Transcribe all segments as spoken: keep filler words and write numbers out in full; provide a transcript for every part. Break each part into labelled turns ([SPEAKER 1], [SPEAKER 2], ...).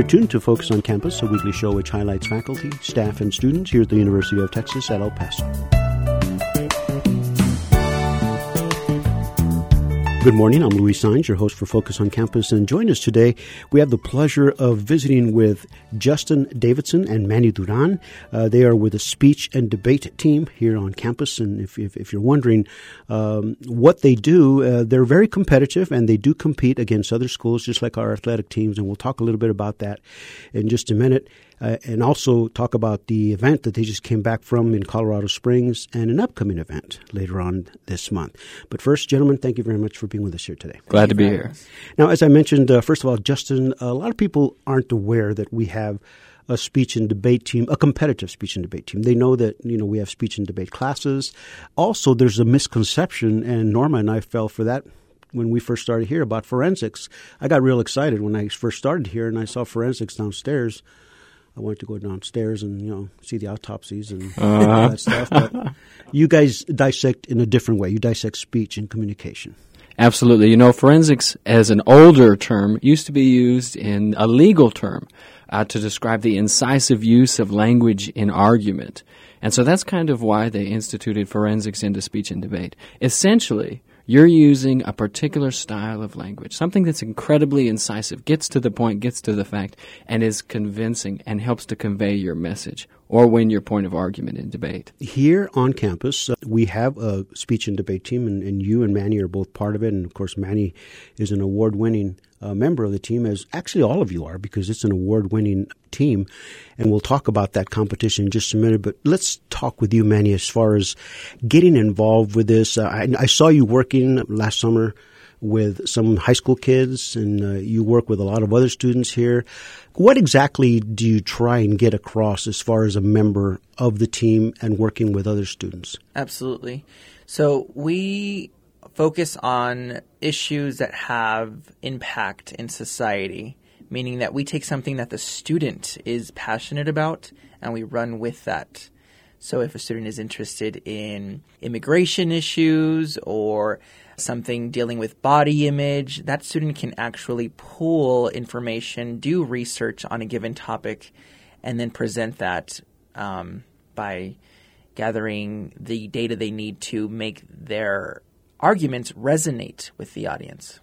[SPEAKER 1] You're tuned to Focus on Campus, a weekly show which highlights faculty, staff, and students here at the University of Texas at El Paso. Good morning. I'm Luis Saenz, your host for Focus on Campus, and join us today. We have the pleasure of visiting with Justin Davidson and Manny Duran. Uh, they are with the speech and debate team here on campus, and if, if, if you're wondering um, what they do, uh, they're very competitive, and they do compete against other schools, just like our athletic teams, and we'll talk a little bit about that in just a minute. Uh, and also talk about the event that they just came back from in Colorado Springs and an upcoming event later on this month. But first, gentlemen, thank you very much for being with us here today.
[SPEAKER 2] Glad to be here.
[SPEAKER 1] Now, as I mentioned, uh, first of all, Justin, a lot of people aren't aware that we have a speech and debate team, a competitive speech and debate team. They know that, you know, we have speech and debate classes. Also, there's a misconception, and Norma and I fell for that when we first started here, about forensics. I got real excited when I first started here and I saw forensics downstairs. I wanted to go downstairs and, you know, see the autopsies and uh-huh. all that stuff. But you guys dissect in a different way. You dissect speech and communication.
[SPEAKER 2] Absolutely. You know, forensics, as an older term, used to be used in a legal term uh, to describe the incisive use of language in argument. And so that's kind of why they instituted forensics into speech and debate. Essentially, you're using a particular style of language, something that's incredibly incisive, gets to the point, gets to the fact, and is convincing and helps to convey your message or win your point of argument in debate.
[SPEAKER 1] Here on campus, uh, we have a speech and debate team, and, and you and Manny are both part of it. And, of course, Manny is an award-winning uh, member of the team, as actually all of you are, because it's an award-winning team. And we'll talk about that competition in just a minute. But let's talk with you, Manny, as far as getting involved with this. Uh, I, I saw you working last summer with some high school kids, and uh, you work with a lot of other students here. What exactly do you try and get across as far as a member of the team and working with other students?
[SPEAKER 3] Absolutely. So we focus on issues that have impact in society, meaning that we take something that the student is passionate about and we run with that. So if a student is interested in immigration issues or something dealing with body image, that student can actually pull information, do research on a given topic, and then present that um, by gathering the data they need to make their arguments resonate with the audience.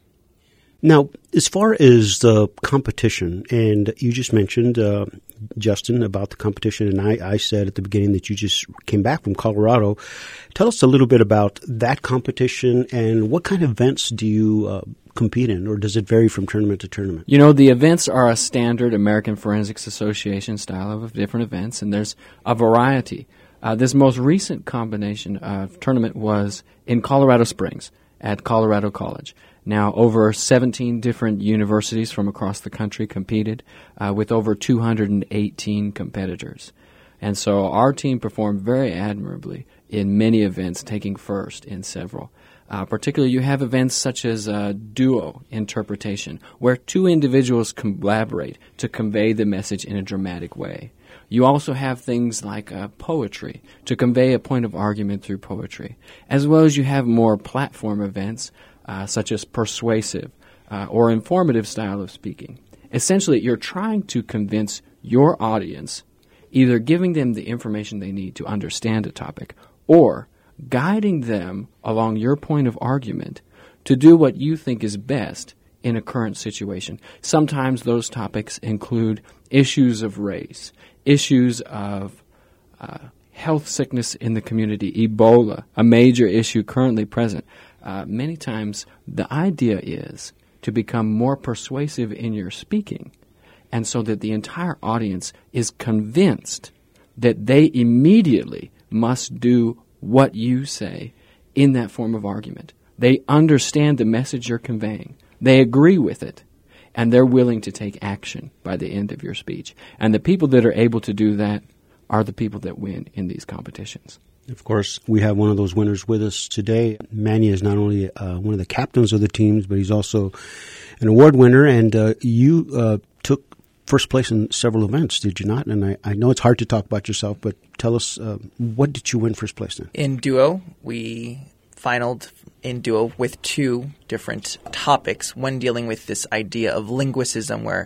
[SPEAKER 1] Now, as far as the competition, and you just mentioned, uh, Justin, about the competition, and I, I said at the beginning that you just came back from Colorado. Tell us a little bit about that competition and what kind of events do you uh, compete in, or does it vary from tournament to tournament?
[SPEAKER 2] You know, the events are a standard American Forensics Association style of different events, and there's a variety. Uh, this most recent combination of tournament was in Colorado Springs at Colorado College. Now, over seventeen different universities from across the country competed uh, with over two hundred eighteen competitors. And so our team performed very admirably in many events, taking first in several. Uh, particularly, you have events such as uh, duo interpretation, where two individuals collaborate to convey the message in a dramatic way. You also have things like uh, poetry, to convey a point of argument through poetry, as well as you have more platform events, Uh, such as persuasive uh, or informative style of speaking. Essentially, you're trying to convince your audience, either giving them the information they need to understand a topic or guiding them along your point of argument to do what you think is best in a current situation. Sometimes those topics include issues of race, issues of uh, health sickness in the community, Ebola, a major issue currently present. Uh, many times the idea is to become more persuasive in your speaking, and so that the entire audience is convinced that they immediately must do what you say in that form of argument. They understand the message you're conveying. They agree with it, and they're willing to take action by the end of your speech. And the people that are able to do that are the people that win in these competitions.
[SPEAKER 1] Of course, we have one of those winners with us today. Manny is not only uh, one of the captains of the teams, but he's also an award winner. And uh, you uh, took first place in several events, did you not? And I, I know it's hard to talk about yourself, but tell us, uh, what did you win first place in?
[SPEAKER 3] In duo, we finaled in duo with two different topics, one dealing with this idea of linguicism, where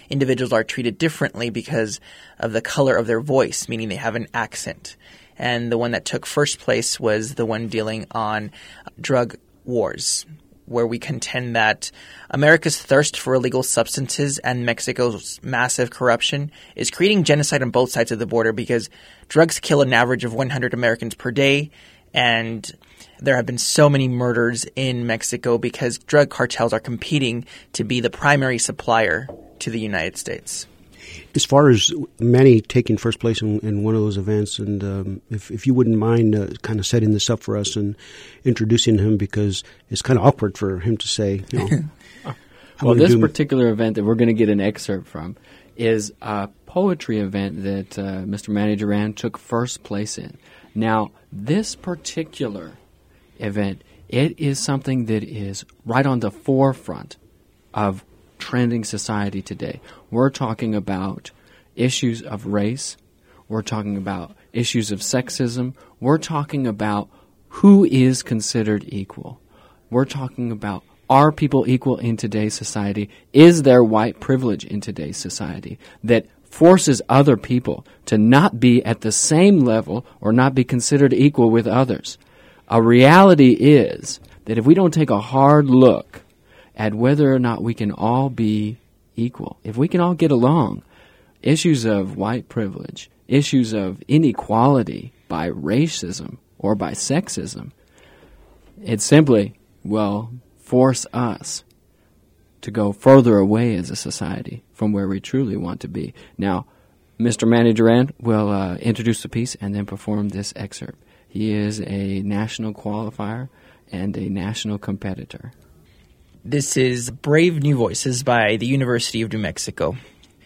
[SPEAKER 3] individuals are treated differently because of the color of their voice, meaning they have an accent. And the one that took first place was the one dealing on drug wars, where we contend that America's thirst for illegal substances and Mexico's massive corruption is creating genocide on both sides of the border, because drugs kill an average of one hundred Americans per day, and there have been so many murders in Mexico because drug cartels are competing to be the primary supplier to the United States.
[SPEAKER 1] As far as Manny taking first place in, in one of those events, and um, if, if you wouldn't mind uh, kind of setting this up for us and introducing him, because it's kind of awkward for him to say, you know.
[SPEAKER 2] Well, this do... particular event that we're going to get an excerpt from is a poetry event that uh, Mister Manny Duran took first place in. Now, this particular event, it is something that is right on the forefront of trending society today. We're talking about issues of race. We're talking about issues of sexism. We're talking about who is considered equal. We're talking about, are people equal in today's society? Is there white privilege in today's society that forces other people to not be at the same level or not be considered equal with others? A reality is that if we don't take a hard look at whether or not we can all be equal, if we can all get along, issues of white privilege, issues of inequality by racism or by sexism, it simply will force us to go further away as a society from where we truly want to be. Now, Mister Manny Duran will uh, introduce the piece and then perform this excerpt. He is a national qualifier and a national competitor.
[SPEAKER 3] This is Brave New Voices by the University of New Mexico.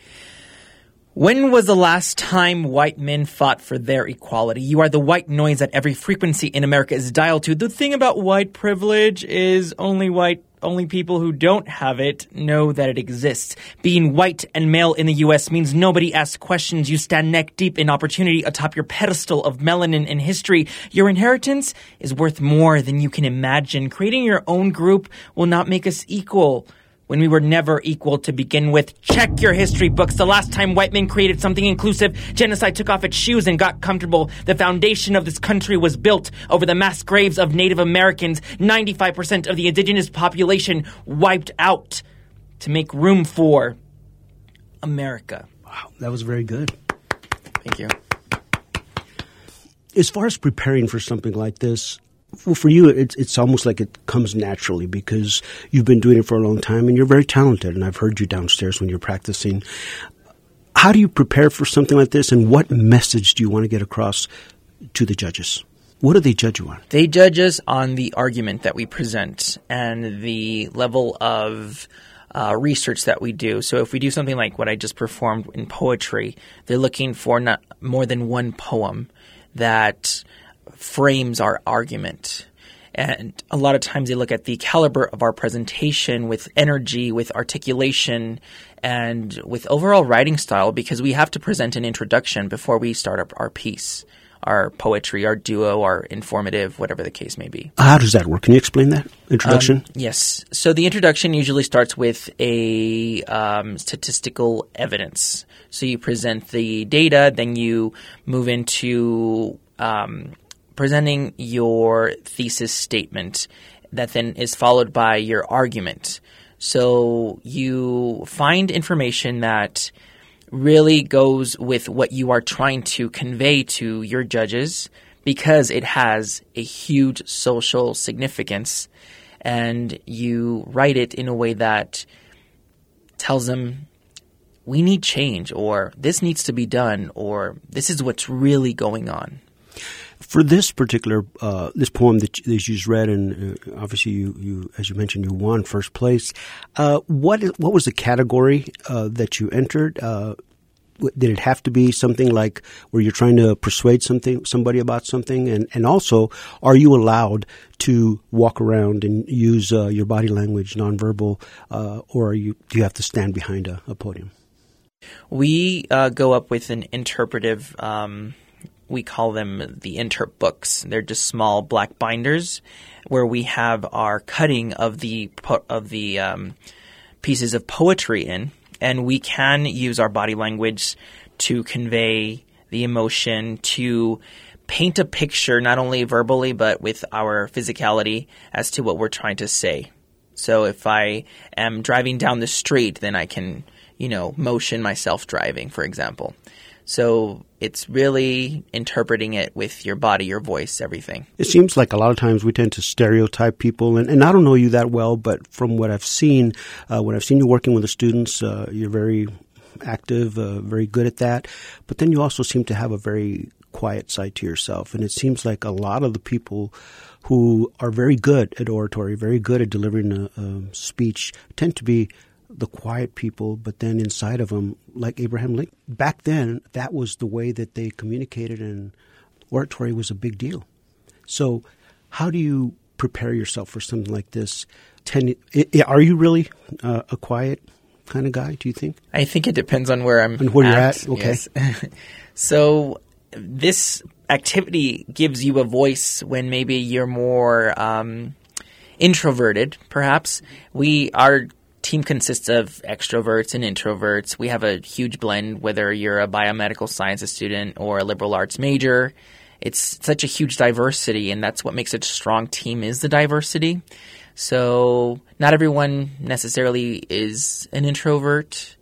[SPEAKER 3] When was the last time white men fought for their equality? You are the white noise that every frequency in America is dialed to. The thing about white privilege is only white Only people who don't have it know that it exists. Being white and male in the U S means nobody asks questions. You stand neck deep in opportunity atop your pedestal of melanin and history. Your inheritance is worth more than you can imagine. Creating your own group will not make us equal when we were never equal to begin with. Check your history books. The last time white men created something inclusive, genocide took off its shoes and got comfortable. The foundation of this country was built over the mass graves of Native Americans. ninety-five percent of the indigenous population wiped out to make room for America.
[SPEAKER 1] Wow, that was very good.
[SPEAKER 3] Thank you.
[SPEAKER 1] As far as preparing for something like this, well, for you, it's it's almost like it comes naturally because you've been doing it for a long time and you're very talented. And I've heard you downstairs when you're practicing. How do you prepare for something like this, and what message do you want to get across to the judges? What do they judge you on?
[SPEAKER 3] They judge us on the argument that we present and the level of uh, research that we do. So if we do something like what I just performed in poetry, they're looking for not more than one poem that frames our argument. And a lot of times they look at the caliber of our presentation with energy, with articulation, and with overall writing style, because we have to present an introduction before we start up our piece, our poetry, our duo, our informative, whatever the case may be.
[SPEAKER 1] How does that work? Can you explain that introduction?
[SPEAKER 3] Um, yes. So the introduction usually starts with a um, statistical evidence. So you present the data, then you move into um, presenting your thesis statement that then is followed by your argument. So you find information that really goes with what you are trying to convey to your judges, because it has a huge social significance, and you write it in a way that tells them we need change, or this needs to be done, or this is what's really going on.
[SPEAKER 1] For this particular uh, this poem that you, that you just read, and uh, obviously you, you, as you mentioned, you won first place. Uh, what what was the category uh, that you entered? Uh, did it have to be something like where you're trying to persuade something somebody about something, and and also are you allowed to walk around and use uh, your body language, nonverbal, uh, or are you do you have to stand behind a, a podium?
[SPEAKER 3] We uh, go up with an interpretive. Um, We call them the interp books. They're just small black binders where we have our cutting of the po- of the um, pieces of poetry in, and we can use our body language to convey the emotion, to paint a picture, not only verbally, but with our physicality as to what we're trying to say. So if I am driving down the street, then I can, you know, motion myself driving, for example. So it's really interpreting it with your body, your voice, everything.
[SPEAKER 1] It seems like a lot of times we tend to stereotype people, and, and I don't know you that well, but from what I've seen, uh, when I've seen you working with the students, uh, you're very active, uh, very good at that. But then you also seem to have a very quiet side to yourself, and it seems like a lot of the people who are very good at oratory, very good at delivering a, a speech, tend to be the quiet people, but then inside of them, like Abraham Lincoln. Back then, that was the way that they communicated, and oratory was a big deal. So how do you prepare yourself for something like this? Ten, are you really uh, a quiet kind of guy, do you think?
[SPEAKER 3] I think it depends on where I'm
[SPEAKER 1] and where
[SPEAKER 3] at.
[SPEAKER 1] you're at? Okay.
[SPEAKER 3] Yes. So this activity gives you a voice when maybe you're more um, introverted, perhaps. We are team consists of extroverts and introverts. We have a huge blend, whether you're a biomedical sciences student or a liberal arts major. It's such a huge diversity, and that's what makes it a strong team is the diversity. So not everyone necessarily is an introvert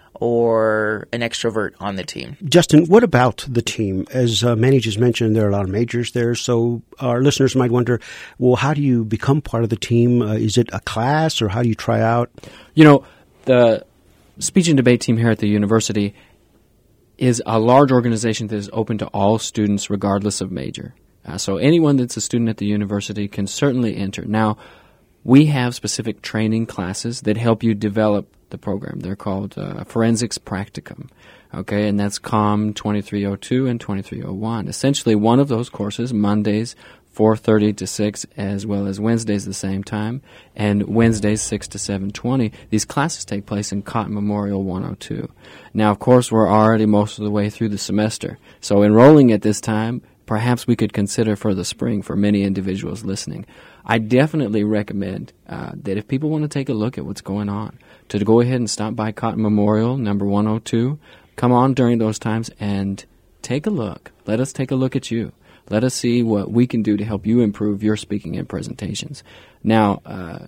[SPEAKER 3] or an extrovert on the team.
[SPEAKER 1] Justin, what about the team? As uh, Manny just mentioned, there are a lot of majors there, so our listeners might wonder, well, how do you become part of the team? Uh, is it a class, or how do you try out?
[SPEAKER 2] You know, the speech and debate team here at the university is a large organization that is open to all students regardless of major. Uh, so anyone that's a student at the university can certainly enter. Now, we have specific training classes that help you develop the program. They're called uh, Forensics Practicum, okay, and that's C O M twenty-three oh two and twenty-three oh one. Essentially, one of those courses, Mondays, four thirty to six, as well as Wednesdays the same time, and Wednesdays, six to seven twenty. These classes take place in Cotton Memorial one oh two. Now, of course, we're already most of the way through the semester, so enrolling at this time, perhaps we could consider for the spring for many individuals listening. I definitely recommend uh, that if people want to take a look at what's going on, to go ahead and stop by Cotton Memorial, number one oh two, come on during those times and take a look. Let us take a look at you. Let us see what we can do to help you improve your speaking and presentations. Now, uh,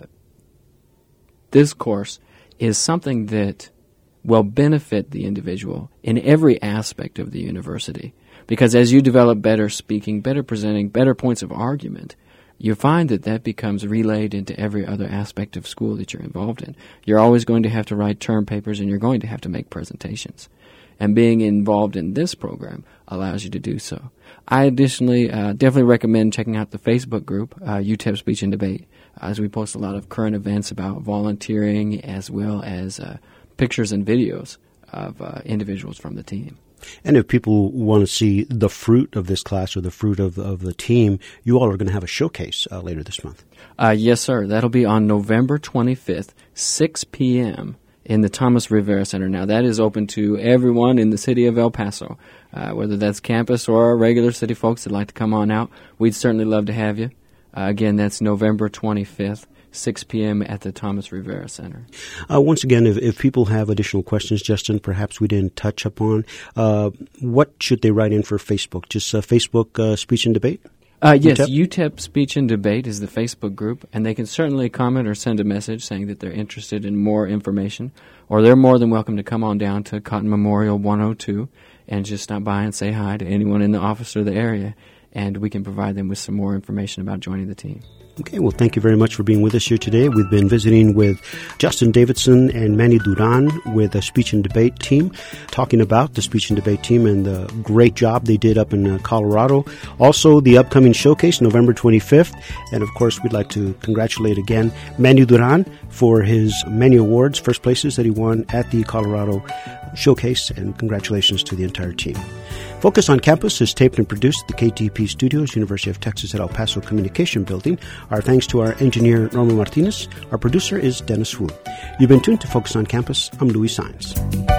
[SPEAKER 2] this course is something that will benefit the individual in every aspect of the university, because as you develop better speaking, better presenting, better points of argument, you find that that becomes relayed into every other aspect of school that you're involved in. You're always going to have to write term papers, and you're going to have to make presentations. And being involved in this program allows you to do so. I additionally uh, definitely recommend checking out the Facebook group, uh, U T E P Speech and Debate, uh, as we post a lot of current events about volunteering, as well as uh, pictures and videos of uh, individuals from the team.
[SPEAKER 1] And if people want to see the fruit of this class or the fruit of, of the team, you all are going to have a showcase uh, later this month.
[SPEAKER 2] Uh, yes, sir. That'll be on November twenty-fifth, six p.m. in the Thomas Rivera Center. Now, that is open to everyone in the city of El Paso, uh, whether that's campus or regular city folks that like to come on out. We'd certainly love to have you. Uh, again, that's November twenty-fifth. six p.m. at the Thomas Rivera Center.
[SPEAKER 1] Uh, once again, if, if people have additional questions, Justin, perhaps we didn't touch upon, uh, what should they write in for Facebook? Just uh, Facebook uh, Speech and Debate?
[SPEAKER 2] Uh, yes, U T E P Speech and Debate is the Facebook group, and they can certainly comment or send a message saying that they're interested in more information, or they're more than welcome to come on down to Cotton Memorial one oh two and just stop by and say hi to anyone in the office or the area, and we can provide them with some more information about joining the team.
[SPEAKER 1] Okay, well, thank you very much for being with us here today. We've been visiting with Justin Davidson and Manny Duran with the Speech and Debate team, talking about the Speech and Debate team and the great job they did up in uh, Colorado. Also, the upcoming showcase, November twenty-fifth. And, of course, we'd like to congratulate again Manny Duran for his many awards, first places that he won at the Colorado showcase, and congratulations to the entire team. Focus on Campus is taped and produced at the K T P Studios, University of Texas at El Paso Communication Building. Our thanks to our engineer, Norman Martinez. Our producer is Dennis Wu. You've been tuned to Focus on Campus. I'm Luis Saenz.